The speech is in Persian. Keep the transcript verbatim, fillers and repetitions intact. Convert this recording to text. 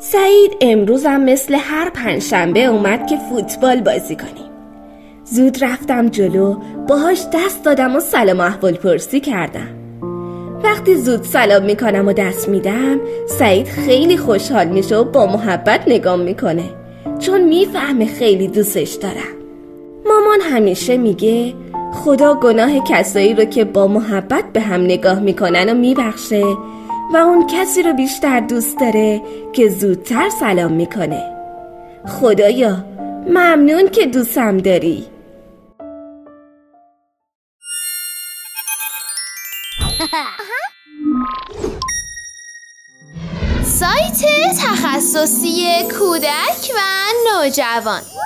سعید امروزم مثل هر پنجشنبه اومد که فوتبال بازی کنیم. زود رفتم جلو، باهاش دست دادم و سلام احوال پرسی کردم. وقتی زود سلام میکنم و دست میدم، سعید خیلی خوشحال میشه و با محبت نگام میکنه، چون میفهمه خیلی دوستش دارم. مامان همیشه میگه خدا گناه کسایی رو که با محبت به هم نگاه میکنن و میبخشه و اون کسی رو بیشتر دوست داره که زودتر سلام میکنه. خدایا ممنون که دوستم داری. سایت تخصصی کودک و نوجوان.